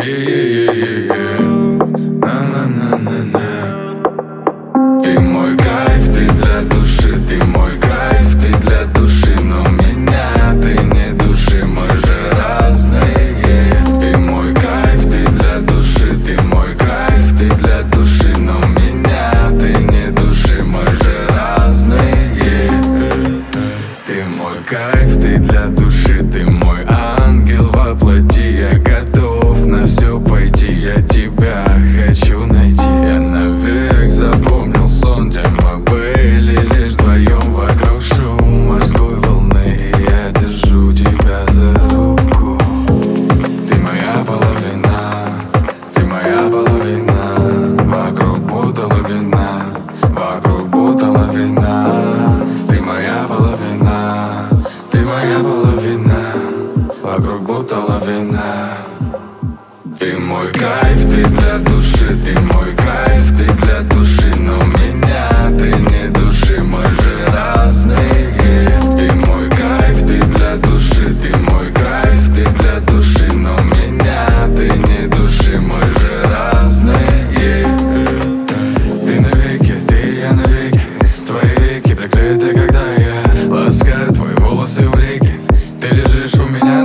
На-на-на-на-на. Ты мой кайф, ты для души, ты мой кайф, ты для души, но меня ты не души, мы же разные. Ты мой кайф, ты для души, ты мой кайф, ты для души, но меня ты не души, мы же разные. Ты мой кайф, ты для души, ты мой ангел во плоти. Я готов на все пойти, я тебя хочу найти. Я навек запомнил сон, где мы были лишь вдвоем. Вокруг шум морской волны, и я держу тебя за руку. Ты моя половина, ты моя половина. Вокруг будто лавина, вокруг будто лавина. Ты моя половина, ты моя половина. Вокруг будто лавина. Ты мой кайф, ты для души, ты мой кайф, ты для души, но меня ты не души, мы же разные. Ты мой кайф, ты для души, ты мой кайф, ты для души, но меня ты не души, мы же разные. Ты навеки, ты и я навеки, твои веки прикрыты, когда я ласкаю твои волосы в реке. Ты лежишь у меня